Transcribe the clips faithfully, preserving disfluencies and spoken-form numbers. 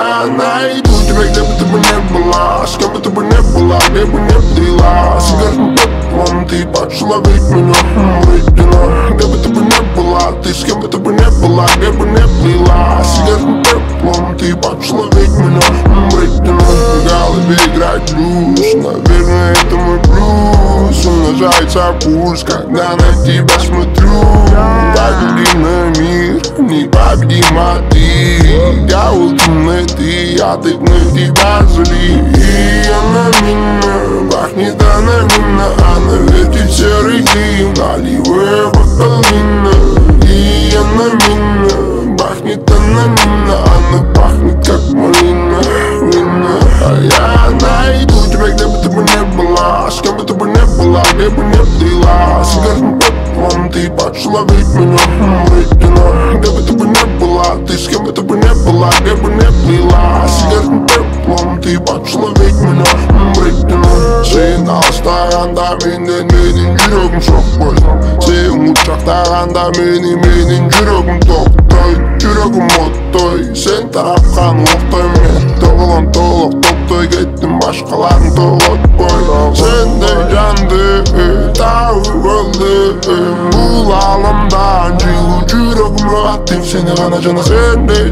Я найду тебя, где бы ты бы не была, с кем бы ты бы не была, где бы не плела. Сигаретным пеплом ты поцеловать меня, вредина. Где бы ты бы не была, ты с кем бы ты бы не была, где бы не плела. Сигаретным пеплом ты поцеловать меня, вредина. В голове играет блюз, наверное, это мой плюс. Умножается пульс, когда на тебя смотрю. Погляди на мир, непобедима ты. Я ултимный ты, а ты вновь тебя зли. И она меня пахнет анонимно, она вертит серый дым, наливая бокал вина. И она меня пахнет анонимно, она пахнет как малина, вина. А я найду тебя, где бы ты бы не была, с кем бы ты бы не была, где бы не плела. Сигаретным пеплом ты поцеловать меня, вредина. Где бы ты бы не была, ты с кем бы ты бы не была, где бы не плела. Сигаретным пеплом ты поцеловать меня, вредина. Сен алыстағанда менен менің жүрегім соқпай. Сен құшақтағанда мені менің жүрегім тоқтай. Жүрегім оттай, сен тарапқан оқтай. Мен тоғылым толық топтай кеттім, башқаларын тоғытпай. Сендей жанды тауып өлдім, бұл ғаламдан жылу жүрегім рағаттым. Сені ғана жана сендей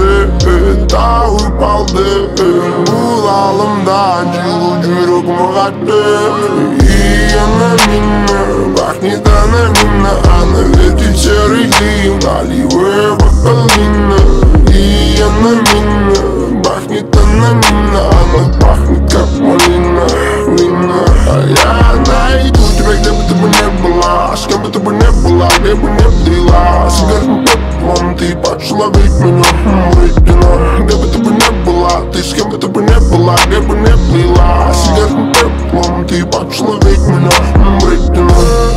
жанды тауып алдым, бұл ғаламдан жылу жүрегім рағаттым. И она меня пахнет анонимно, она вертит серый дым, наливая бокал вина. И она меня пахнет анонимно, она пахнет как малина, вина. А я найду тебя, где бы ты бы не была, с кем бы ты бы не была, где бы не плела. Сигаретным пеплом ты поцеловать меня, вредина. Где бы ты бы не была, ты с кем бы ты бы не была, где бы не плела. Сигаретным пеплом ты поцеловать меня, вредина.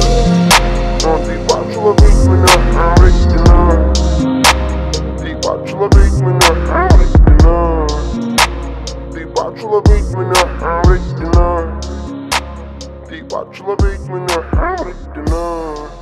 Ты поцеловать меня, вредина. Ты поцеловать меня, вредина. Ты поцеловать меня, вредина. Ты поцеловать меня, вредина.